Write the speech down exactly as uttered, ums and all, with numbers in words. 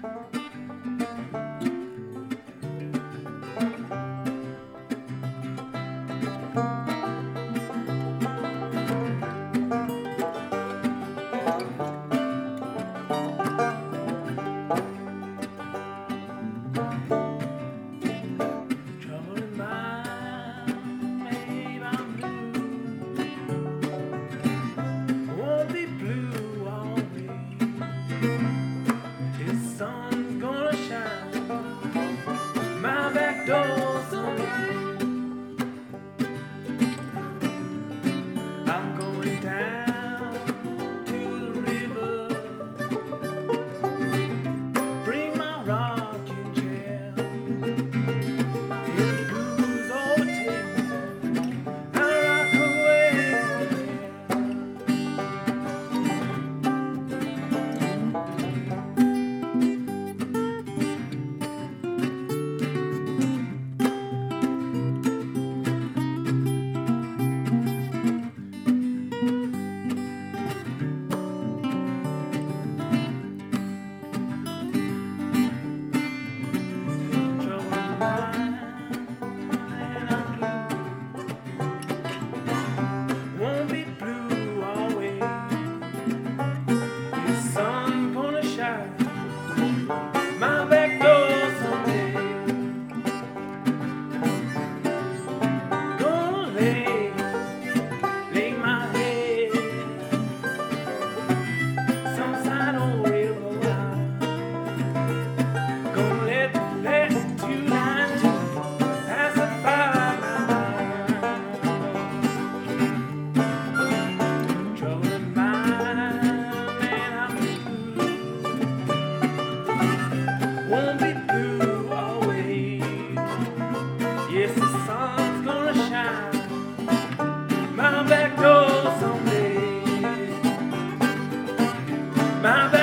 I'm going down to the river, bring my rocking chair. If the blues overtake me, I'll rock away. My back door someday. Gonna lay, lay my head some side on river wide. Gonna let, let two nineteen pass it by. Trouble in mind, man, I'm won't be blue always. Yes, the sun's gonna shine my back door someday. My back